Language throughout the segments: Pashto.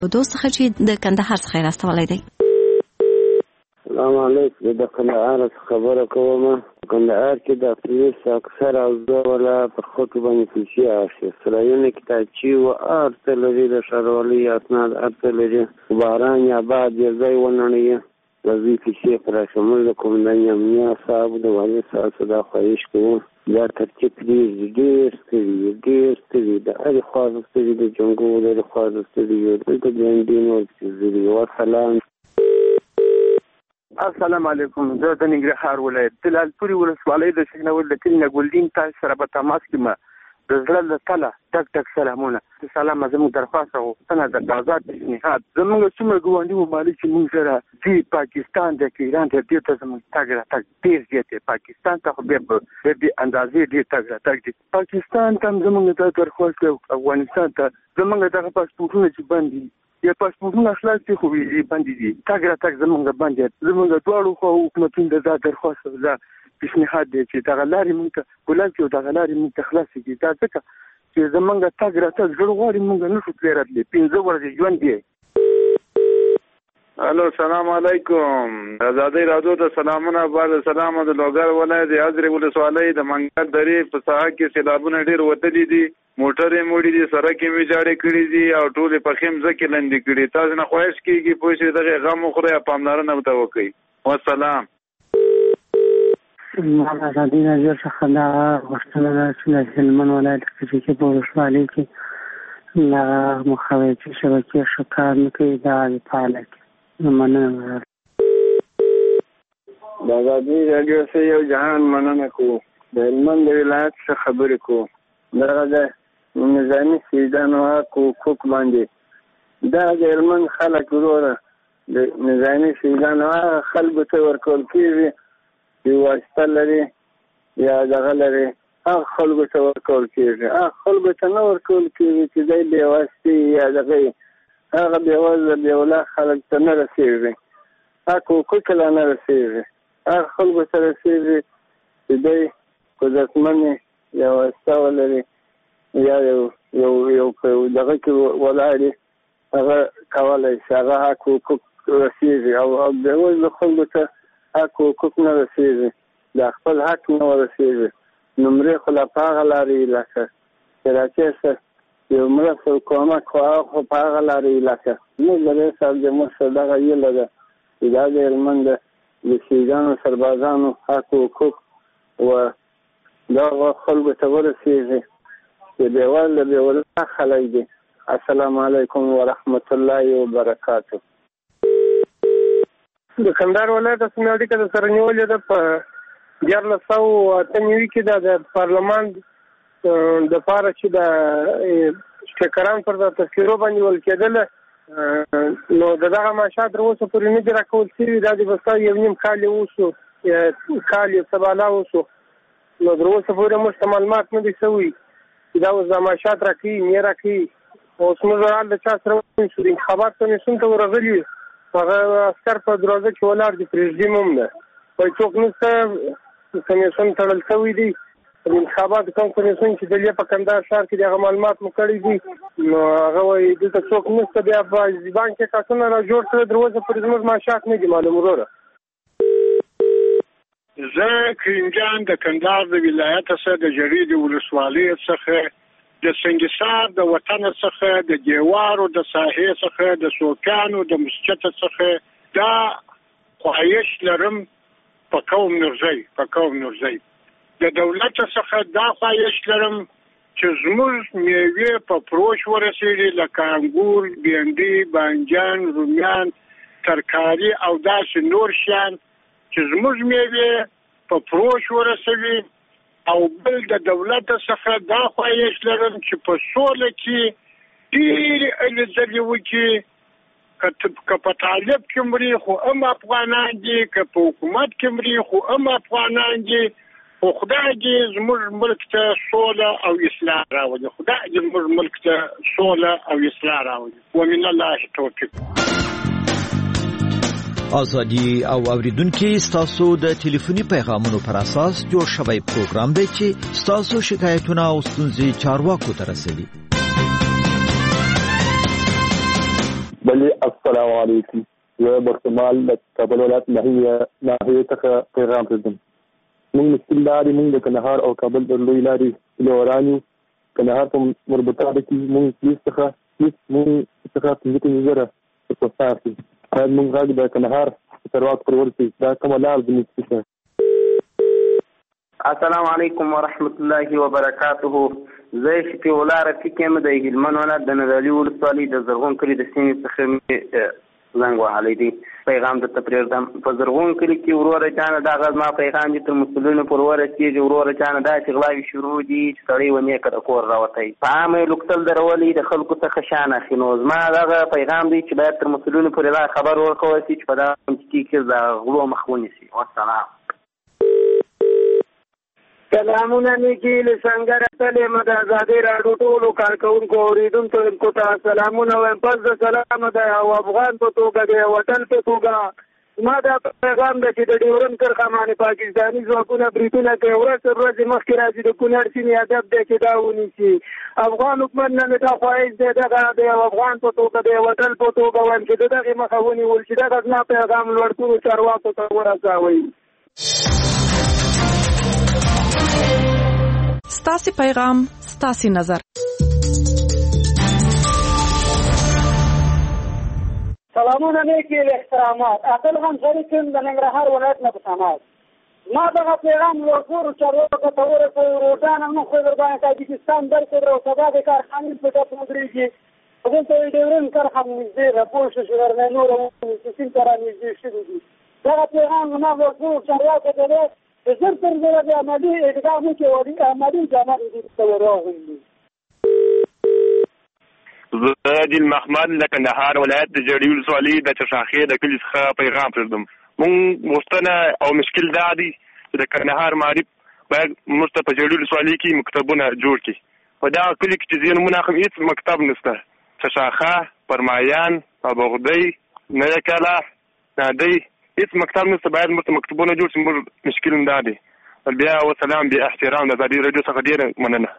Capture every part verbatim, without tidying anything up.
دوست څخه چې د کندهار څخه راستولی دی. السلام علیکم. د کندهار خبره کوم. کندهار کې د پولیس اکثر او زوله پر خطو باندې پیسې اخلي. سرایونه کتابچې و ارته لري د ښاروالۍ اسناد ارته لري. باران یا باد یې ځای ونړوي وزي پیسې پر شمول د کومندان امنیه صاحب د والي صاحب صدا خواهش کوم دا ترتیب دې ډېر ستړي ډېر ستړي د هرې خوا ستړي د جنګو د هرې خوا ستړي دلته د دین ورځي وسلام. السلام علیکم. زه د ننګرهار ولایت د لالپورې ولسوالۍ د شینول د کلي نه ګلدین تاسو سره په تماس کې ما د زړه له تله ټک ټک سلامونه. سلام زموږ درخواست او غوښتنه د آزاد پیشنهاد زموږ څومره ګاونډي ممالک چې موږ سره دي پاکستان د ایران ته دې ته زموږ تګ راتګ ډېر زیات دی. پاکستان ته خو بیا په دې اندازې ډېر تګ راتګ دی. پاکستان ته هم زموږ د درخواست او افغانستان ته زموږ دغه پاسپورټونه چې بند دي یا پاسپورټونه خلاص دي خو ویزې بندې دي. تګ راتګ زموږ بند دی. زموږ دواړو خوا حکومتونو د دا درخواست او دا پیشنهاد دی چې دغه لارې موږ ته ګلاب کړي او دغه لارې موږ ته خلاصې کړي. دا ځکه چې زموږ تګ راتګ زړه غواړي موږ نشو تللی راتلی. پنځه ورځې ژوند دی. الو السلام علیکم. آزادۍ راډیو ته سلامونه. بعد سلام د لوګر ولایت د حضرت ولسوالۍ د منګل درې په ساحه کې سیلابونه ډېر وتلي دي. موټرې موړي دي، سړکې مې جاړې کړي دي او ټولې پخې مځکې لندې کړي. تاسو نه خواهش کېږي پوه شئ دغه غم وخورئ او پاملرنه ورته وکړئ. والسلام. ما د ازادۍ راډیو څخه دا غوښتنه ده چې د هلمند ولایت کې په ولسوالۍ کې د مخابراتي شبکې ښه کار نه کوي. دا د پایله کې مننه. د ازادۍ راډیو څخه یو جهان مننه کوو. د هلمند ولایت څخه خبرې کوو. دغه د نظامي سیدانو حق و حقوق باندې دا د هلمند خلک وروره د نظامي سیدانو هغه خلکو ته ورکول کېږي چې واسطه لري یا دغه لري. هغه خلکو ته ورکول کېږي. هغه خلکو ته نه ورکول کېږي چې دی بې واسطې یا دغه هغه بېوزله بېوله خلک ته نه رسېږي. حق حقوق لا نه رسېږي. هغه خلکو ته رسېږي چې دی قدرتمن یا واسطه ولري یا یو یو یو دغه کې ولاړ هغه کولی شي هغه حق حقوق رسېږي او بېوزله خلکو ته حق حقوق نه رسېږي. د خپل حق نه ورسېږي. نمرې خو لا په هغه لارې لکه چې راکېسته یو مرسته کومک خو هغه خو په هغه لارې لکه زموږ د رئیس صاحب د مشر دغه هیله ده چې دا د هلمند د شهیدانو سربازانو حق حقوق و دغه خلکو ته ورسېږي چې بېوزله بېوله خلک دي. السلام علیکم ورحمت الله وبرکاتو. د کندهار ولایت اسمي اړیکه د سره نیولې ده په دیارلس سوه اته نوي کې د د پارلمان دپاره چې د سپیکران پر د تذکیرو باندې ول کېدله نو د دغه معاشات تر اوسه پورې نه دي راکول شوي. دا د بستا یو نیم کال یې اوسو کال یې څه بالا اوسو نو تر اوسه پورې موږ ته معلومات نه دي شوي چې دا اوس د معاشات راکوي نه راکوي. اوس موږ حال د چا سره ونیسو. د انتخابات کمیسیون ته ورغلي هغه عسکر په دروازه کې ولاړ دي. پرېږدیم هم ده وایي څوک نشته. کمیسیون تړل شوی دی. د انتخاباتو کوم کمیسیون چې دلته په کندهار ښار کې دغه معلومات مو کړي دي نو هغه وایي دلته څوک نشته. بیا په بانک کې کسونه را جوړ کړي تر اوسه پورې زموږ معاشات نه دي معلوم. وروره زه کرینجان د کندهار د ولایت څخه د جریدې ولسوالۍ څخه د سنګسار د وطن څخه د دیوارو د ساحې څخه د سوکانو د مسجد څخه دا خواهش لرم په قوم نورزی په قوم نورزی د دولت څخه دا خواهش لرم چې زموږ میوې په فروش ورسېږي لکه انګور، بېنډۍ، بانجان، رومیان، ترکاري او داسې نور شیان چې زموږ میوې په فروش ورسوي. او بل د دولت څخه دا خواهش لرم چې په سوله کې ډېرې هلې ځلې وکړي. که په طالب کې مري خو هم افغانان دي، که په حکومت کې مري خو هم افغانان دي. خو خدای دې زموږ ملک ته سوله او اصلاح راولي. خدای دې زموږ ملک ته سوله او اصلاح راولي. ومن الله توفیق. ازادي او اوریدونکو ستاسو د ټلیفوني پیغامونو پر اساس جوړ شوی پروګرام دی چې ستاسو شکایتونه او ستونزې چارواکو ته رسوي. السلام علیکم. زه برکمال د کابل ولایت ناحیه ناحیې څخه پیغام پرېږدم. موږ مسکین لارې موږ د کندهار او کابل د لوی لارې پلوران یو. کندهار په مربوطاتو کې موږ پولیس څخه پولیس موږ څخه پنځه پنځه زره پوسټ اخلي. باید موږ غږ د کندهار چارواکو پر ورسوي. دا کومه لار زموږ څخه. السلام علیکم ورحمت الله وبرکاته. زه شفیع الله رفیق یم د هلمند ولایت د نادعلي ولسوالۍ د زرغون کلي د سیمې څخه مې زنګ وهلی دی. پیغام درته پرېږدم. په زرغون کلي کې وروره چانه دغه زما پیغام دي تر مسؤلینو پر ورسېږي. وروره چانه داسې غلاوې شروع دي چې سړی ونیکه د کور راوتی. په عامه یې لوکتل درولي د خلکو څخه شان اخلي. نو زما دغه پیغام دی چې باید تر مسؤلینو پورې دا خبر ورکول شي چې په دغه منطقې کې د غلو مخ ونیسي. والسلام. سلامونه نیکی له سنگر تلې مد آزادي راډیو ټولو کارکونکو اوریدونکو ته سلامونه وایم. پس د سلام د او افغان په توګه د وطن په توګه ما دا پیغام د چې د ډیورن کرښه باندې پاکستاني ځواکونه بریټونه کوي. ورځ تر ورځې مخکې راځي د کونړ سیمې هدف دی چې دا ونیسي. افغان حکومت نه دا خواهش دی دغه د افغان په توګه د وطن په توګه وایم چې د دغې مخه ونیول شي. دغه زما پیغام لوړ چارواکو ته ورسوئ. ستاسې پیغام ستاسې نظر. سلامونه نیکی احترامات. عادل خان شریف یم د ننګرهار ولایت نه په سماج. ما دغه پیغام ورکړو چارواکو ته ورسوي. روزانه موږ خو درباندې تاجکستان درکړو او سبا د کارخانې په ټپ ودرېږي. دلته یې ډیورن کرښه نږدې ده پوه شو چې غرمې نوره سیند ته رانږدې شوي دي. دغه پیغام ما ورکړو چارواکو ته دی د زر تر زره د عملي اقدام وکړي او عملي جامه دې ته وراغلي. زه عادل محمد له کندهار ولایت د جړي ولسوالۍ د چشاخې د کلي څخه پیغام پرېږدم. موږ غوښتنه او مشکل دا دی چې د کندهار معارف باید موږ ته په جړي ولسوالۍ کې مکتبونه جوړ کړي. په دغه کلي کې چې ځینې مونږ هم هېڅ مکتب نشته. چشاخه، پرمایان، ابوغدی، نوی کلا، نادی هیڅ مکتب نشته. باید موږ ته مکتبونه جوړ شي. موږ مشکل هم دا دی. بیا وسلام بیا احترام د ازادي راډیو څخه ډېره مننه.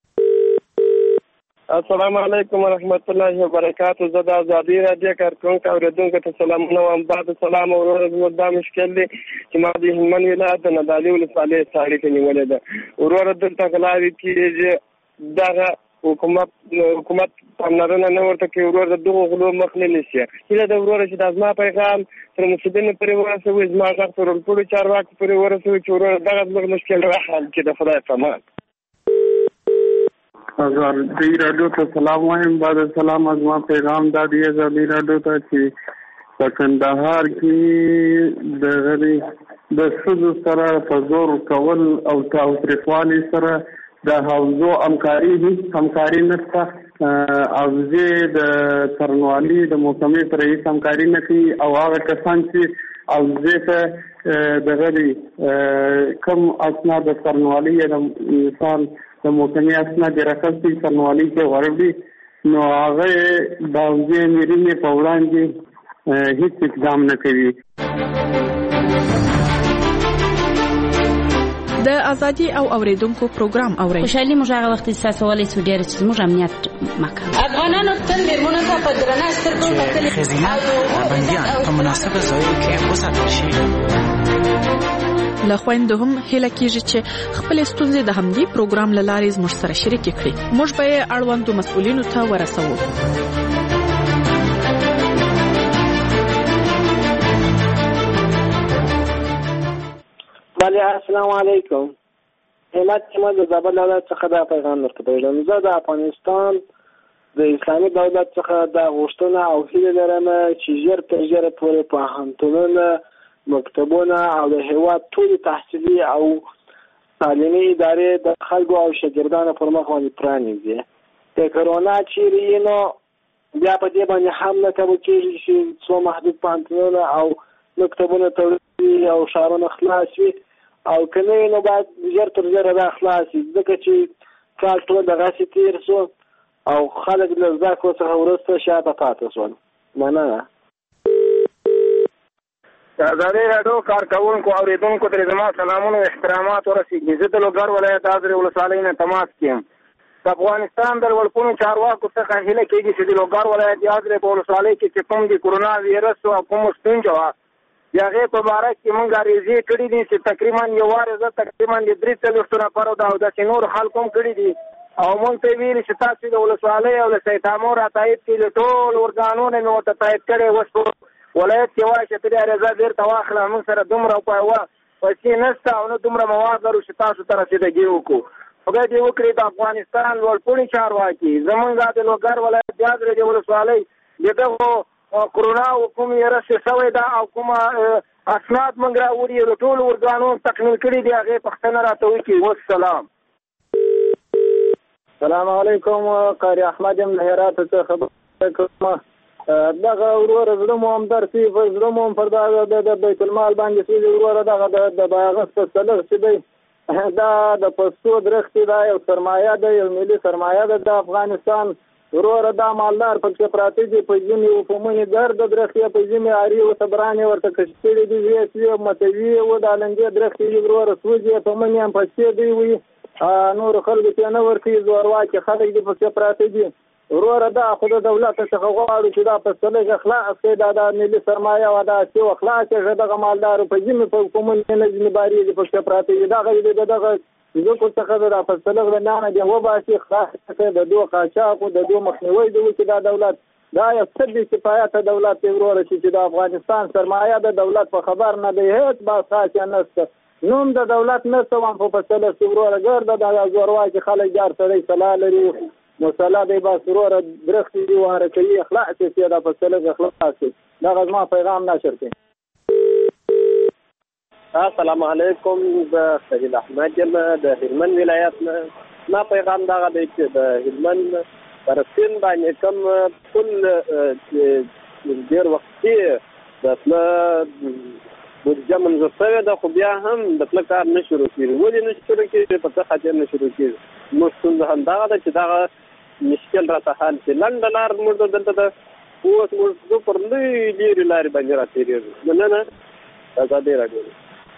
السلام علیکم ورحمت الله وبرکاته. زه د ازادي راډیو کارکونکو اورېدونکو ته سلامونه وایم. بعد سلام او وروره دا مشکل دی چې ما د هلمند ولایت د نادعلي ولسوالۍ څخه اړیکه نیولې ده. وروره دلته غلاوې کېږي. دغه حکومت حکومت پاملرنه نه ورته کوي. وروره دغو غلو مخ نه نیسي. هیله ده وروره چې دا زما پیغام تر مسؤلینو پورې ورسوي. زما غږ تر ټولو چارواکو پورې ورسوي چې وروره دغه زموږ مشکل راحل کړي. د خدای په امان. ازادي راډیو ته سلام وایم. بعد سلام زما پیغام دا دی ازادي راډیو ته چې په کندهار کې د غري د ښځو سره په زور کول او تاوتریخوالي سره د حوزو همکاري هیڅ همکاري نشته. حوزې د څارنوالي د محکمې سره هیڅ همکاري نه کوي او هغه کسان چې حوزې ته دغه دي کوم اسناد د څارنوالي یا د انسان د محکمې اسناد یې راخلي څارنوالي کې غواړي نو هغه د حوزې میرینې په وړاندې هیڅ اقدام نه کوي. د ازادي او اوریدونکو پروګرام اوري. خوشحالي موږ هغه وخت احساسولې چې ډېر چې موږ امنیت مکه افغانانو تل میرمنو ته په درنه سترګو کتل. خزینه بنديان په مناسبه ځای کې وساتل شي. له خويندو هم هله کېږي چې خپل ستونزې د همدې پروګرام له لارې زموږ سره شریک کړي. موږ به یې اړوندو مسؤلینو ته ورسوو. بله السلام علیکم. همت چې د زابل ولایت څخه دا پیغام درکوم. زه د افغانستان د اسلامي دولت څخه دا غوښتنه او هیله لرم چې ژر تر ژره پورې پوهنتونونه، مکتبونه او د هیواد ټولې تحصیلي او تعلیمي ادارې د خلکو او شاګردانو پر مخ باندې پرانیزي. د کرونا چیرې نو بیا په دې باندې هم نه کوي چې څو محدود پوهنتونونه او مکتبونه تړلي او ښارونه خلاص وي او کنه نو باید ژر تر ژره دا خلاص شي ځکه چې کال ټول دغسې تېر شو او خلک له زده کړو څخه وروسته شاته پاتې شول. مننه. د ازادي راډیو کارکونکو اورېدونکو ته زما سلامونه او احترامات ورسېږي. زه د لوګر ولایت ازرې ولسوالۍ نه تماس کې یم. د افغانستان د ولسونو چارواکو څخه هیله کېږي چې د لوګر ولایت یادرې په ولسوالۍ کې چې کوم د کورونا ویروس او کوم ستونزه وه د هغې په باره کې موږ عریضې کړي دي چې تقریبا یو وارې زه تقریبا د درې څلوېښتو نفرو د اوداسې نور خلکو هم کړي دي او موږ ته یې ویلي چې تاسو د ولسوالۍ او له سیتامو را تایید کړي له ټول ارګانونو مې ورته تایید کړی اوس په ولایت کې وایي چې ته دې عریضه بېرته واخله موږ سره دومره پیسې نشته او نه دومره مواد لرو چې تاسو ته رسېدګي وکړو خدای دې وکړي د افغانستان لوړپوړي چارواکي زمونږ د لوګر ولایت یادرې د ولسوالۍ د دغو کرونا او کوم ویروس شوی ده او کومه اسناد موږ راوړي د ټولو ارګانونو تکمیل کړي دي هغې پوښتنه راته وکړي. والسلام. السلام علیکم. قاری احمد یم له هرات څخه خبرې کوم. دغه وروره زړه مو هم درسي په زړه مو هم پر دغه د بیت المال باندې سوي وروره دغه د باغس په سلغ چې دی دا د پښتو درختې دا یو سرمایه ده یو ملي سرمایه ده د افغانستان وروره دا مالدار پکې پراته دي په ژمي او په مني ګرد درختې په ژمي عاري او صبرانې ورته کش کړي دي ویې متوي و د لنګې درختې وروره سوځي په مني هم پښتې دی وي نور خلکو ته نه ورکوي زورواکي خلک دي پکې پراته دي وروره دا خو د دولت څخه غواړو چې دا په سلګ اخلاق کړي دا د ملي سرمایه او دا چې اخلاق چې دغه مالدارو په ژمي په کومه نه ځنباري دي په پراته دي دغه د دغه ذکر څخه دا په سلګ نه دی و باسي خاص د دوه قاچاق او د دوه مخنیوي دی چې دا دولت دا یو څه دي چې پایته دولت وروره چې د افغانستان سرمایه د دولت په خبر نه دی هیڅ با خاص نه نوم د دولت نه سوم په سلګ وروره ګرځي دا زورواکي خلک جار سره صلاح لري مسله دی با سرور درختی دی و حرکتی اخلاق چیسی دا پسلق اخلاق چیسی دا غزما پیغام نشر کی. السلام علیکم. دا سجل احمد یم دا هلمند ولایت ما پیغام دا غدی چې دا هلمند پر سین باندې کم کل دیر وقتی دا اصلا بودجه منظور شوی ده خو بیا هم د پله کار نه شروع کېږي ولې نه شروع کېږي په څه خاطر نه شروع کېږي زموږ ستونزه همدغه ده چې دغه مشکل راته حل شي لنډه لار زموږ دلته ده اوس موږ زه پر لوی لرې لارې باندې راتېرېږو مننه ازادي راډیو.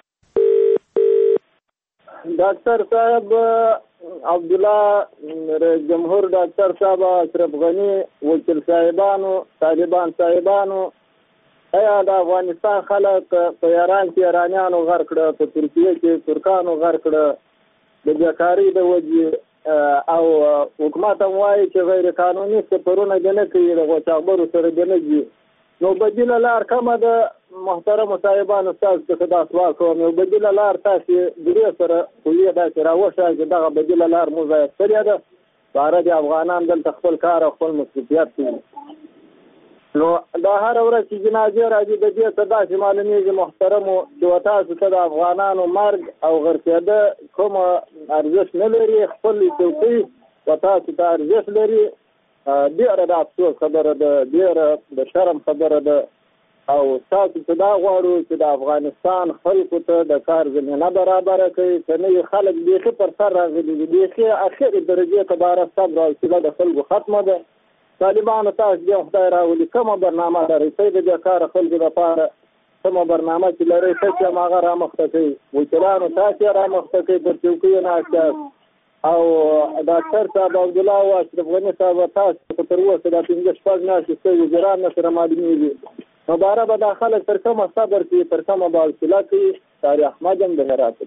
ډاکټر صاحب عبدالله رئیس جمهور ډاکټر صاحب اشرف غني وکیل صاحبانو طالبان صاحبانو ایا د افغانستان خلک په ایران کې ایرانیانو غر کړه په ترکیه کې ترکانو غر کړه د بیکارۍ د وجې او حکومت هم وایي چې غیر قانوني سفرونه دې نه کوي د غوچاغبرو سره دې نه ځي نو بدیله لار کومه ده محترمو صاحبانو ستاسو څخه دا سوال کوم یو بدیله لار تاسې درې سره خویې داسې راوښه چې دغه بدیله لار مو ضایع کړې ده په اړه د افغانان دلته خپل کار او خپل مصروفیت کوي نو دا هر ورځ چې جنازې راځي د دې څه داسې معلومیږي محترمو چې تاسو ته د افغانانو مرګ او غرقېده کومه ارزښت نه لري خپل چوکۍ و تاسو ته ارزښت لري ډېره د افسوس خبره ده ډېره د شرم خبره ده او تاسو ته دا غواړو چې د افغانستان خلکو ته د کار زمینه برابره کوي که نه وي خلک بیخي پر سر راغلي دي بیخي اخرې درجې ته باره صبر او حوصله د خلکو ختمه ده طالبانو تاسو بیا خدای راولي کومه برنامه لرئ څه د بیکاره خلکو دپاره کومه برنامه چې لرئ څه چې هماغه رامخته کوي وکیلانو تاسو یې رامخته کوي پر چوکیو ناست یاست او ډاکټر صاحب عبدالله او اشرف غني صاحب تاسو ته تر اوسه دا پنځه شپږ میاشتې ستاسو وزیران نه سره معلومېږي نو باره به دا خلک تر کومه صبر کوي تر کومه به حوصله کوي قاری احمد یم د هرات.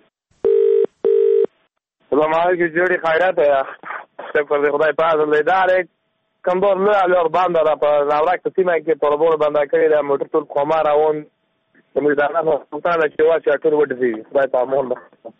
سلام علیکم جوړې خیرات یا پر خدای پاک لیدار کمبور له لور باندې را په راوړک په سیمه کې په لور باندې کړی د موټر ټول قومه راون د میدان په څنګه چې واچ ټول وډځي خدای په مون.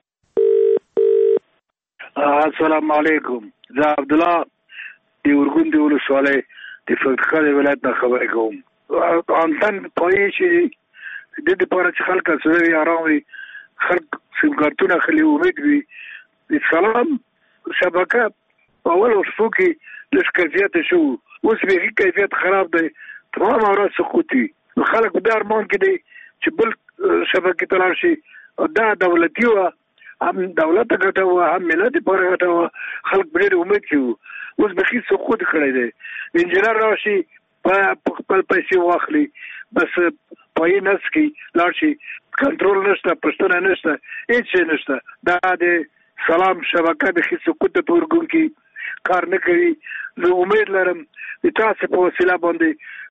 السلام علیکم. زه عبدالله د ورګون د ولسوالۍ د فقیر ولایت نه خبرې کوم انتن پوهې چې د دې لپاره چې خلک سره آرام وي خلک سیم کارتونه خلی امید وي د سلام شبکه اول وصفو کې لږ کیفیت شو اوس به کیفیت خراب دی تمام اورات سقوطي خلک په دار مون کې دی چې بل شبکه تلل شي دا دولتي و هم دولت ګټه هم ملت پر ګټه خلک ډېر امید کوي اوس به سقوط کړی دی انجنیر راشي په خپل پیسې واخلي بس پای نس کې لاړ شي کنټرول نشته پښتنه نشته هیڅ نشته دا د سلام شبکه به سقوط په ورګون کې کار نه کوي. زه امید لرم د تاسو په وسیله باندې